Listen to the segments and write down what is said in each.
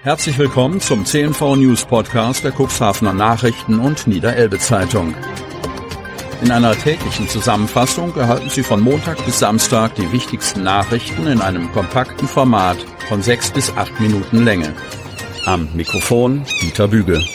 Herzlich willkommen zum CNV News Podcast der Cuxhavener Nachrichten und Niederelbe Zeitung. In einer täglichen Zusammenfassung erhalten Sie von Montag bis Samstag die wichtigsten Nachrichten in einem kompakten Format von 6 bis 8 Minuten Länge. Am Mikrofon Dieter Büge.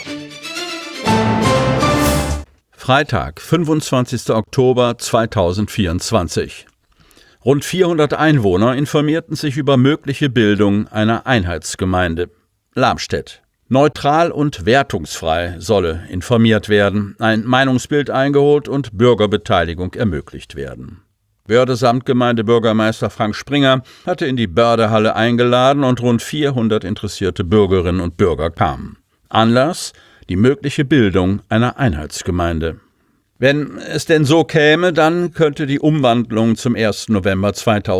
Freitag, 25. Oktober 2024. Rund 400 Einwohner informierten sich über mögliche Bildung einer Einheitsgemeinde. Lamstedt. Neutral und wertungsfrei solle informiert werden, ein Meinungsbild eingeholt und Bürgerbeteiligung ermöglicht werden. Börde-Samtgemeinde-Bürgermeister Frank Springer hatte in die Bördehalle eingeladen und rund 400 interessierte Bürgerinnen und Bürger kamen. Anlass: die mögliche Bildung einer Einheitsgemeinde. Wenn es denn so käme, dann könnte die Umwandlung zum 1. November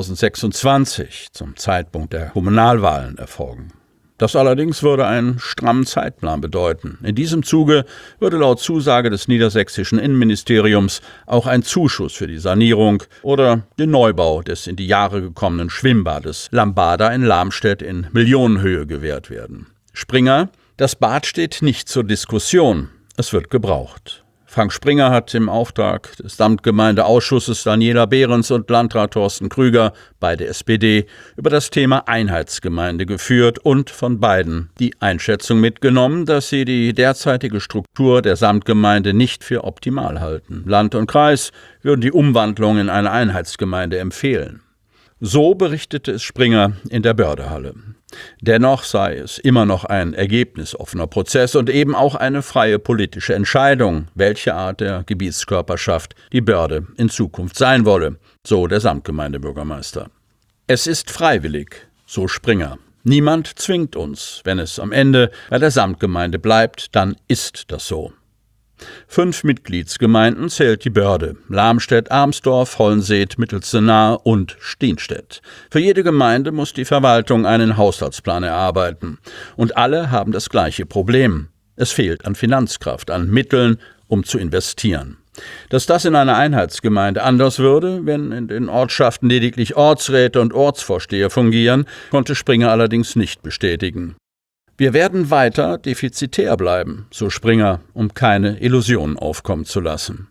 2026, zum Zeitpunkt der Kommunalwahlen, erfolgen. Das allerdings würde einen strammen Zeitplan bedeuten. In diesem Zuge würde laut Zusage des niedersächsischen Innenministeriums auch ein Zuschuss für die Sanierung oder den Neubau des in die Jahre gekommenen Schwimmbades Lambada in Lamstedt in Millionenhöhe gewährt werden. Springer: Das Bad steht nicht zur Diskussion, es wird gebraucht. Frank Springer hat im Auftrag des Samtgemeindeausschusses Daniela Behrens und Landrat Thorsten Krüger, beide SPD, über das Thema Einheitsgemeinde geführt und von beiden die Einschätzung mitgenommen, dass sie die derzeitige Struktur der Samtgemeinde nicht für optimal halten. Land und Kreis würden die Umwandlung in eine Einheitsgemeinde empfehlen. So berichtete es Springer in der Bördehalle. Dennoch sei es immer noch ein ergebnisoffener Prozess und eben auch eine freie politische Entscheidung, welche Art der Gebietskörperschaft die Börde in Zukunft sein wolle, so der Samtgemeindebürgermeister. Es ist freiwillig, so Springer. Niemand zwingt uns. Wenn es am Ende bei der Samtgemeinde bleibt, dann ist das so. 5 Mitgliedsgemeinden zählt die Börde: Lamstedt, Armsdorf, Hollenseet, Mittelzenaar und Stienstedt. Für jede Gemeinde muss die Verwaltung einen Haushaltsplan erarbeiten. Und alle haben das gleiche Problem: Es fehlt an Finanzkraft, an Mitteln, um zu investieren. Dass das in einer Einheitsgemeinde anders würde, wenn in den Ortschaften lediglich Ortsräte und Ortsvorsteher fungieren, konnte Springer allerdings nicht bestätigen. Wir werden weiter defizitär bleiben, so Springer, um keine Illusionen aufkommen zu lassen.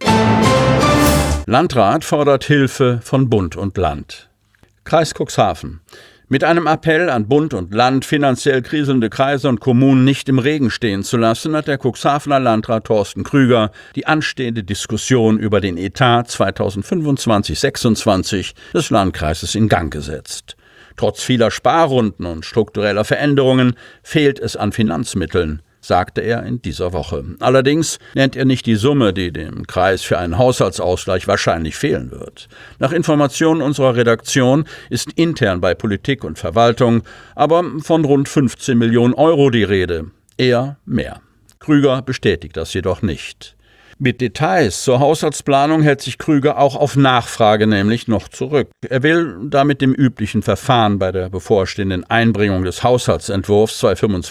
Landrat fordert Hilfe von Bund und Land. Kreis Cuxhaven. Mit einem Appell an Bund und Land, finanziell kriselnde Kreise und Kommunen nicht im Regen stehen zu lassen, hat der Cuxhavener Landrat Thorsten Krüger die anstehende Diskussion über den Etat 2025/26 des Landkreises in Gang gesetzt. Trotz vieler Sparrunden und struktureller Veränderungen fehlt es an Finanzmitteln, sagte er in dieser Woche. Allerdings nennt er nicht die Summe, die dem Kreis für einen Haushaltsausgleich wahrscheinlich fehlen wird. Nach Informationen unserer Redaktion ist intern bei Politik und Verwaltung aber von rund 15 Millionen Euro die Rede, eher mehr. Krüger bestätigt das jedoch nicht. Mit Details zur Haushaltsplanung hält sich Krüger auch auf Nachfrage nämlich noch zurück. Er will damit dem üblichen Verfahren bei der bevorstehenden Einbringung des Haushaltsentwurfs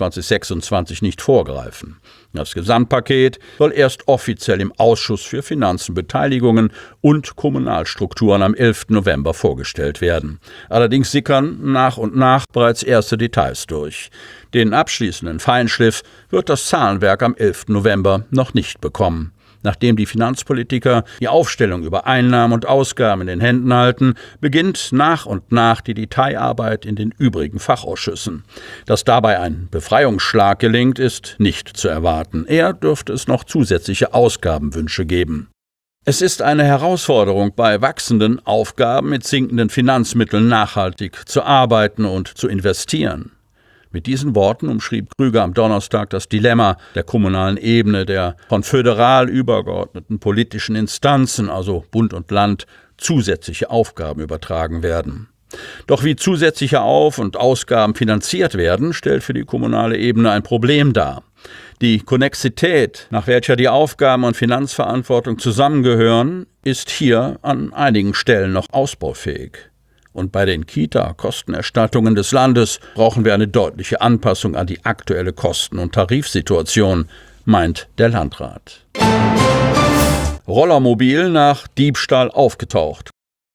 2025/26 nicht vorgreifen. Das Gesamtpaket soll erst offiziell im Ausschuss für Finanzen, Beteiligungen und Kommunalstrukturen am 11. November vorgestellt werden. Allerdings sickern nach und nach bereits erste Details durch. Den abschließenden Feinschliff wird das Zahlenwerk am 11. November noch nicht bekommen. Nachdem die Finanzpolitiker die Aufstellung über Einnahmen und Ausgaben in den Händen halten, beginnt nach und nach die Detailarbeit in den übrigen Fachausschüssen. Dass dabei ein Befreiungsschlag gelingt, ist nicht zu erwarten. Eher dürfte es noch zusätzliche Ausgabenwünsche geben. Es ist eine Herausforderung, bei wachsenden Aufgaben mit sinkenden Finanzmitteln nachhaltig zu arbeiten und zu investieren. Mit diesen Worten umschrieb Krüger am Donnerstag das Dilemma der kommunalen Ebene, der von föderal übergeordneten politischen Instanzen, also Bund und Land, zusätzliche Aufgaben übertragen werden. Doch wie zusätzliche Auf- und Ausgaben finanziert werden, stellt für die kommunale Ebene ein Problem dar. Die Konnexität, nach welcher die Aufgaben und Finanzverantwortung zusammengehören, ist hier an einigen Stellen noch ausbaufähig. Und bei den Kita-Kostenerstattungen des Landes brauchen wir eine deutliche Anpassung an die aktuelle Kosten- und Tarifsituation, meint der Landrat. Rollermobil nach Diebstahl aufgetaucht.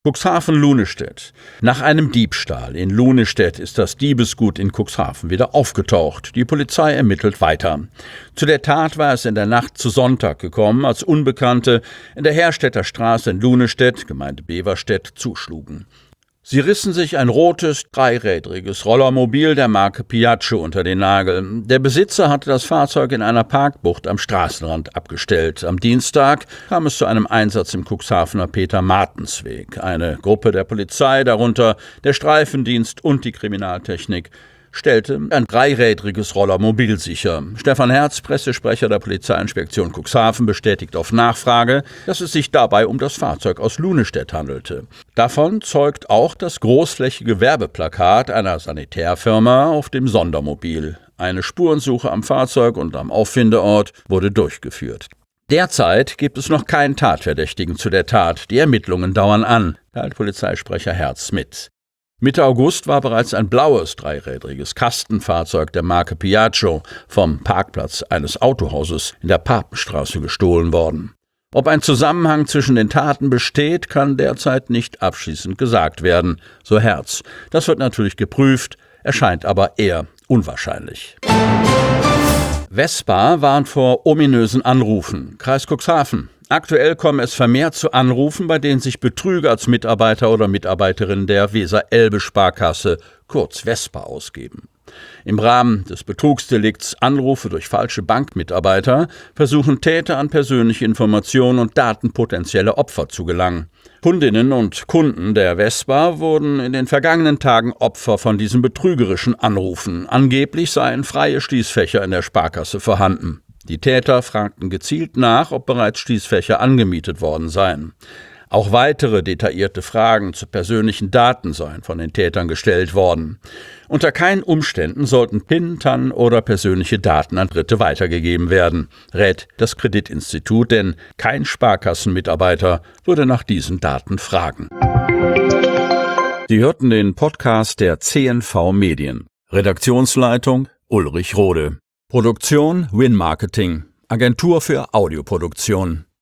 Cuxhaven-Lunestedt. Nach einem Diebstahl in Lunestedt ist das Diebesgut in Cuxhaven wieder aufgetaucht. Die Polizei ermittelt weiter. Zu der Tat war es in der Nacht zu Sonntag gekommen, als Unbekannte in der Herstädter Straße in Lunestedt, Gemeinde Beverstedt, zuschlugen. Sie rissen sich ein rotes, dreirädriges Rollermobil der Marke Piaggio unter den Nagel. Der Besitzer hatte das Fahrzeug in einer Parkbucht am Straßenrand abgestellt. Am Dienstag kam es zu einem Einsatz im Cuxhavener Peter-Martens-Weg. Eine Gruppe der Polizei, darunter der Streifendienst und die Kriminaltechnik, stellte ein dreirädriges Rollermobil sicher. Stefan Herz, Pressesprecher der Polizeiinspektion Cuxhaven, bestätigt auf Nachfrage, dass es sich dabei um das Fahrzeug aus Lunestedt handelte. Davon zeugt auch das großflächige Werbeplakat einer Sanitärfirma auf dem Sondermobil. Eine Spurensuche am Fahrzeug und am Auffindeort wurde durchgeführt. Derzeit gibt es noch keinen Tatverdächtigen zu der Tat. Die Ermittlungen dauern an, teilt Polizeisprecher Herz mit. Mitte August war bereits ein blaues, dreirädriges Kastenfahrzeug der Marke Piaggio vom Parkplatz eines Autohauses in der Papenstraße gestohlen worden. Ob ein Zusammenhang zwischen den Taten besteht, kann derzeit nicht abschließend gesagt werden, so Herz. Das wird natürlich geprüft, erscheint aber eher unwahrscheinlich. Vespa warnt vor ominösen Anrufen. Kreis Cuxhaven. Aktuell komme es vermehrt zu Anrufen, bei denen sich Betrüger als Mitarbeiter oder Mitarbeiterin der Weser-Elbe-Sparkasse, kurz Vespa, ausgeben. Im Rahmen des Betrugsdelikts Anrufe durch falsche Bankmitarbeiter versuchen Täter an persönliche Informationen und Daten potenzieller Opfer zu gelangen. Kundinnen und Kunden der Vespa wurden in den vergangenen Tagen Opfer von diesen betrügerischen Anrufen. Angeblich seien freie Schließfächer in der Sparkasse vorhanden. Die Täter fragten gezielt nach, ob bereits Schließfächer angemietet worden seien. Auch weitere detaillierte Fragen zu persönlichen Daten seien von den Tätern gestellt worden. Unter keinen Umständen sollten PIN, TAN oder persönliche Daten an Dritte weitergegeben werden, rät das Kreditinstitut, denn kein Sparkassenmitarbeiter würde nach diesen Daten fragen. Sie hörten den Podcast der CNV Medien. Redaktionsleitung Ulrich Rode. Produktion Win Marketing, Agentur für Audioproduktion.